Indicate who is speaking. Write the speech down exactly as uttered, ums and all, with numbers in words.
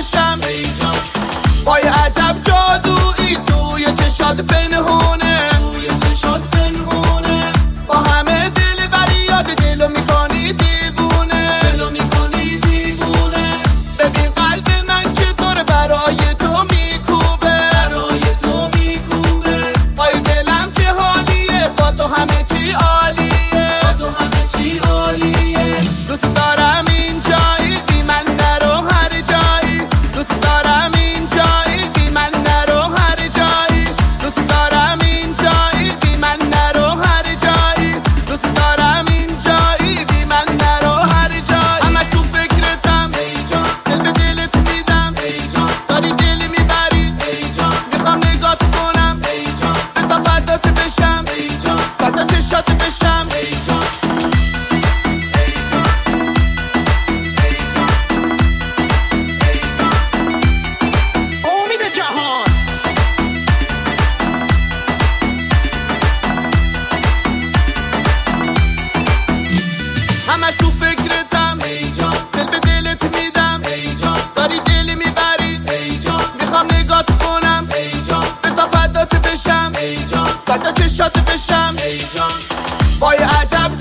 Speaker 1: بشم ای جان. با یه عجب جادویی توی چشات پنهونه، توی چشات پنهونه. با همه دل بری یاد دلو میکنی دیوونه، دلو میکنی دیوونه. ببین قلب من چطور برای تو میکوبه، برای تو میکوبه. آی دلم چه حالیه، با تو همه چی عالیه، با تو همه چی عالیه. دوست دارم این جایی بی من نرو هر جایی، دوست دارم این جایی بی من نرو هر جایی، دوست دارم این جایی بی من نرو هر جایی، دوست دارم این جایی بی من نرو هر جایی. همش تو فکرتم ای جان، دل به دلت میدم ای جان. داری دل میبری ای جان، میخوام نگات کنم ای جان. بذار فدات بشم ای جان، فدا چشات بشم ای جان. همش تو فکرتم ای جان، دل به دلت میدم ای جان. داری دل میبری ای جان، میخوام نگات کنم ای جان. بذار فدات بشم ای جان، فدا چشات بشم ای جان. با یه عجب